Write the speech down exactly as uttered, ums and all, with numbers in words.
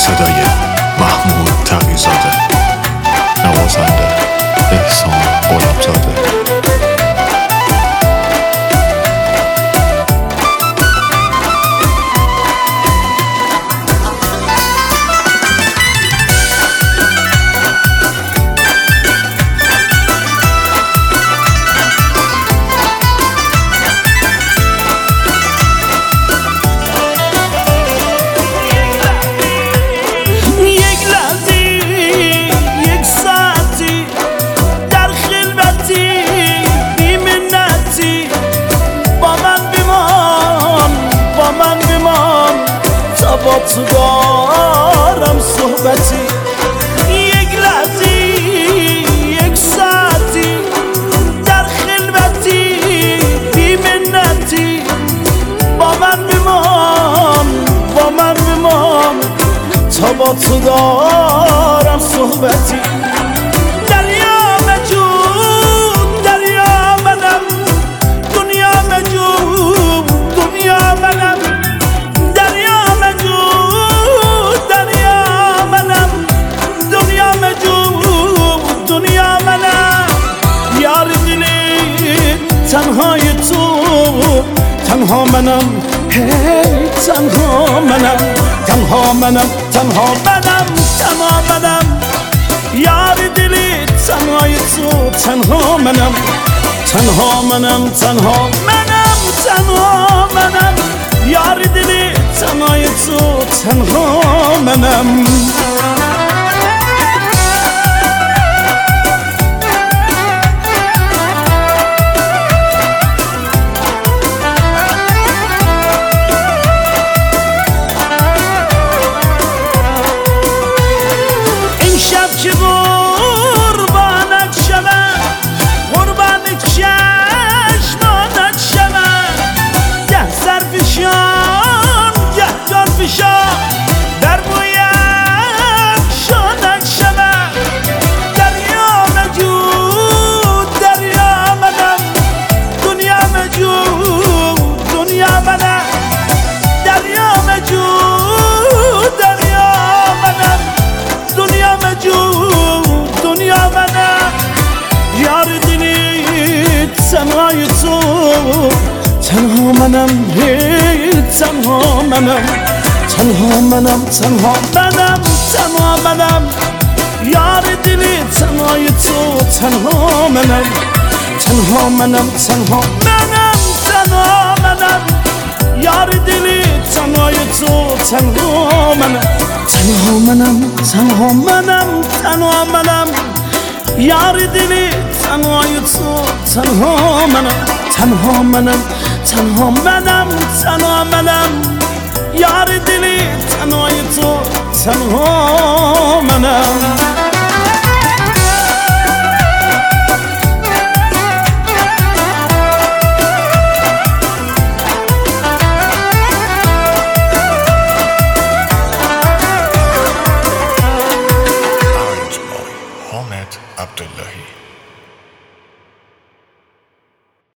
صدای محمود تقی‌زاده، نوازنده احسان غلامزاده. با تو دارم صحبتی، یک لحظی یک ساعتی در خلوتی بی منتی، با من بمان با من بمان تا با تو دارم صحبتی. دریا مجود دریا منم، دنیا مجود دنیا منم، تنهای تو تنها منم، هی تنها منم تنها منم تنها منم تنها منم، یار دلی تنهای تو تنها منم تنها منم تنها منم تنها منم، یار دلی تنهای تو تنها منم. که قربانت شوم قربان چشمانت شوم، گه سر فشان گه جان فشان در بویم شانت شوم. دریا مجود دریا منم، دنیا مجود دنیا منم، دریا مجود دریا منم، دنیا مجود دنیا منم، یار دلی تنهای تو تنها منم، هی تنها منم تنها منم تنها منم تنها منم، یار دلی تنهای تو تنها منم تنها منم تنها منم تنها منم، یار دلی تنهای تو تنها منم تنها منم تنها منم تنها منم، یار دلی تنهای تو تنها منم تنها منم تنها منم تنها منم، یار دلی تنهای تو تنها